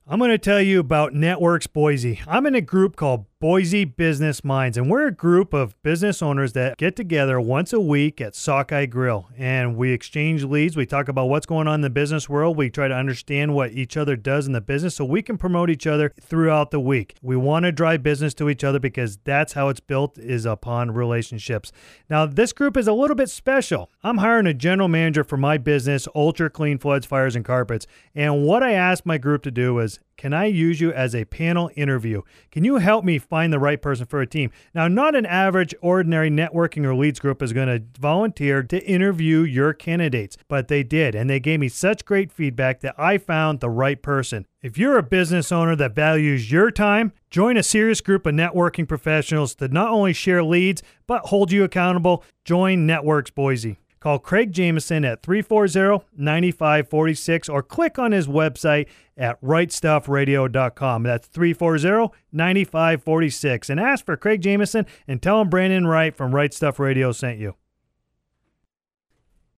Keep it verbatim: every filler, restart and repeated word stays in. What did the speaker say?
I'm going to tell you about Networks Boise. I'm in a group called Boise Business Minds, and we're a group of business owners that get together once a week at Sockeye Grill, and we exchange leads. We talk about what's going on in the business world. We try to understand what each other does in the business so we can promote each other throughout the week. We want to drive business to each other because that's how it's built, is upon relationships. Now, this group is a little bit special. I'm hiring a general manager for my business, Ultra Clean Floods, Fires, and Carpets, and what I asked my group to do was, can I use you as a panel interview? Can you help me find the right person for a team? Now, not an average, ordinary networking or leads group is going to volunteer to interview your candidates, but they did, and they gave me such great feedback that I found the right person. If you're a business owner that values your time, join a serious group of networking professionals to not only share leads, but hold you accountable. Join Networks Boise. Call Craig Jameson at three four zero, nine five four six or click on his website at right stuff radio dot com. That's three four zero, nine five four six. And ask for Craig Jameson and tell him Brandon Wright from Right Stuff Radio sent you.